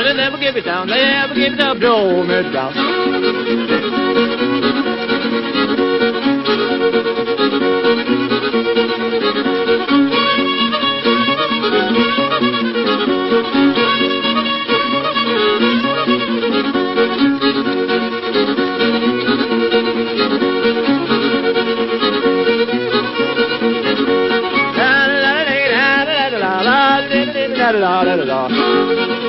They never give it down. They never give it up. Joe Midrouse. La la la la la la la la la la la la.